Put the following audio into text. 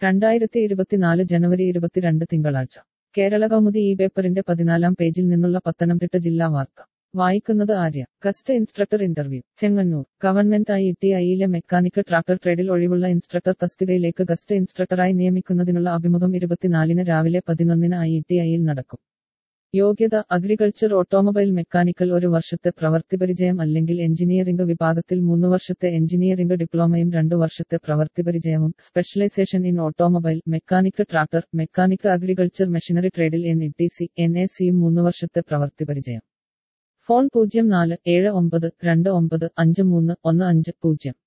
2024 ജനുവരി 22 തിങ്കളാഴ്ച കേരള കൗമുദി ഈ പേപ്പറിന്റെ 14 പേജിൽ നിന്നുള്ള പത്തനംതിട്ട ജില്ലാ വാർത്ത വായിക്കുന്നത് Arya. Guest instructor interview Chengannur. Government ITIയിലെ മെക്കാനിക്കൽ ട്രാക്ടർ ട്രേഡിൽ ഒഴിവുള്ള ഇൻസ്ട്രക്ടർ തസ്തികയിലേക്ക് ഗസ്റ്റ് ഇൻസ്ട്രക്ടറായി നിയമിക്കുന്നതിനുള്ള അഭിമുഖം 24-ന് രാവിലെ 11-ന് ITIയിൽ നടക്കും. യോഗ്യത: അഗ്രികൾച്ചർ ഓട്ടോമൊബൈൽ മെക്കാനിക്കൽ 1 വർഷത്തെ പ്രവൃത്തിപരിചയം അല്ലെങ്കിൽ എഞ്ചിനീയറിംഗ് വിഭാഗത്തിൽ 3 വർഷത്തെ എഞ്ചിനീയറിംഗ് ഡിപ്ലോമയും 2 വർഷത്തെ പ്രവൃത്തിപരിചയവും. Specialisation in automobile mechanic tractor mechanic agriculture machinery ട്രേഡിൽ NETC NACയും 3 വർഷത്തെ പ്രവൃത്തിപരിചയം. ഫോൺ 047929531550.